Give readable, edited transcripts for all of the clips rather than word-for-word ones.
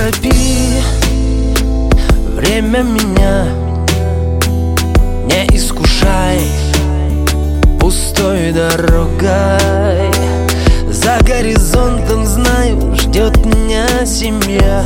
торопи время меня, не искушай пустой дорогой. За горизонтом, знаю, ждет меня семья.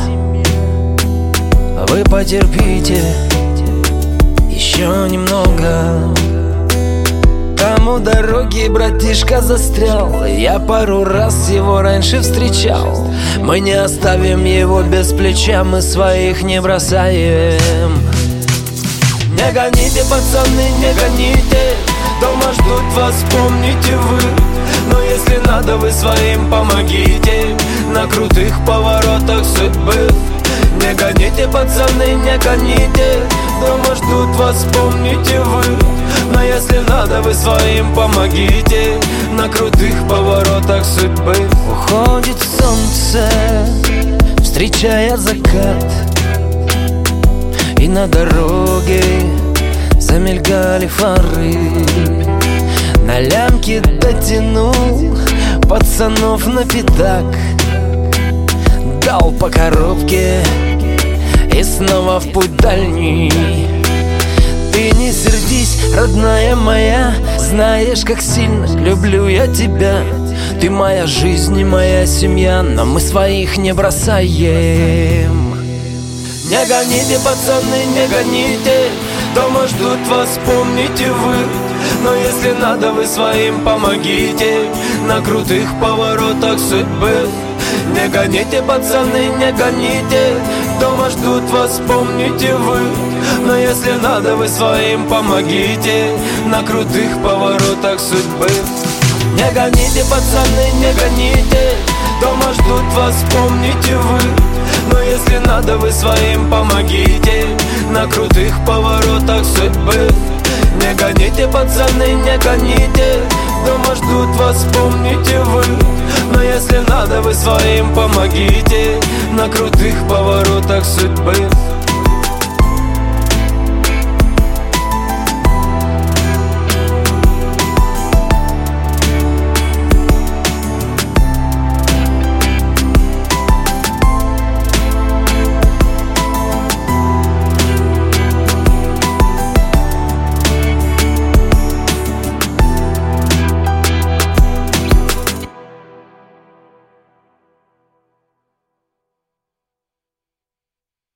Вы потерпите еще немного. Там у дороги братишка застрял, я пару раз его раньше встречал. Мы не оставим его без плеча, мы своих не бросаем. Не гоните, пацаны, не гоните, дома ждут вас, помните вы. Но если надо, вы своим помогите на крутых поворотах судьбы. Не гоните, пацаны, не гоните, дома ждут вас, помните вы. Но если надо, вы своим помогите на крутых поворотах судьбы. Уходит солнце, встречая закат, и на дороге замелькали фары. На лямке дотянул пацанов на пятак, дал по коробке и снова в путь дальний. Ты не сердись, родная моя, знаешь, как сильно люблю я тебя. Ты моя жизнь и моя семья, но мы своих не бросаем. Не гоните, пацаны, не гоните, дома ждут вас, помните вы. Но если надо, вы своим помогите на крутых поворотах судьбы. Не гоните, пацаны, не гоните, дома ждут вас, помните вы. Но если надо, вы своим помогите на крутых поворотах судьбы. Не гоните, пацаны, не гоните, дома ждут вас, помните вы. Но если надо, вы своим помогите на крутых поворотах судьбы. Не гоните, пацаны, не гоните, дома ждут вас, помните вы. Но если надо, вы своим помогите на крутых поворотах судьбы.